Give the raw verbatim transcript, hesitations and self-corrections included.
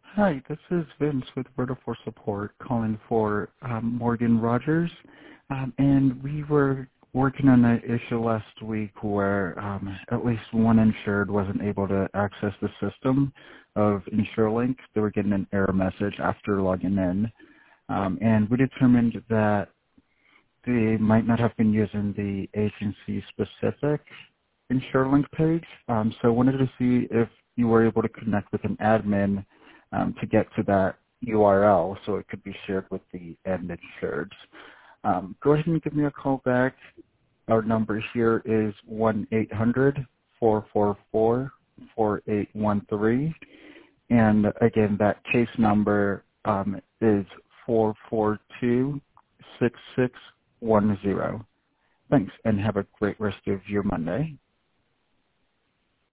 Hi, this is Vince with Vertifor Support calling for um, Morgan Rogers. Um, and we were working on an issue last week where um, at least one insured wasn't able to access the system of InsureLink. They were getting an error message after logging in. Um, and we determined that they might not have been using the agency-specific InsureLink page. Um, so I wanted to see if you were able to connect with an admin um, to get to that U R L so it could be shared with the end insureds. Um, go ahead and give me a call back. Our number here is one eight hundred, four four four, four eight one three. And again, that case number um, is four four two, six six one zero. Thanks, and have a great rest of your Monday.